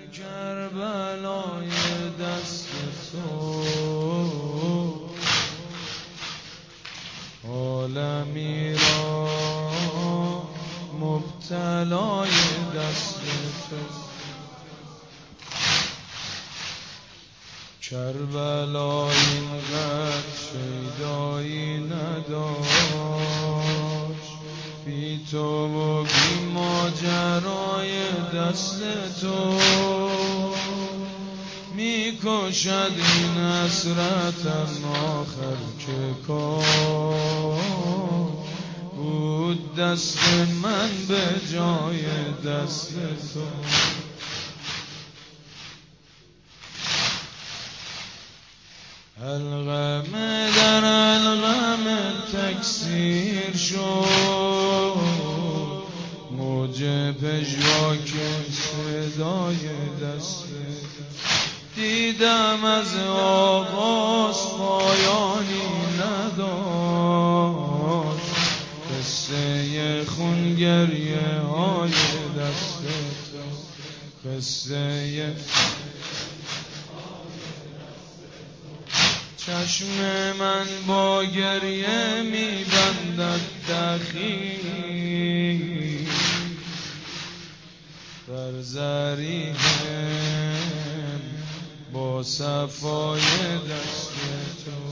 کربلای دست تو عالمی را مبتلای دست تو کربلا اینقدر شیدایی نداشت بی تو و بی ماجرای دست تو میکشد این حسرتم آخر که کار بود دست من به جای دست تو الغم در الغم تکثیر شد موج پژواک صدای دست دیدم از آغاز پایانی نداشت قصه خونگریه های دست تو قصه چشم من با گریه می‌بندد دخیل بر ضریحم با صفای دست تو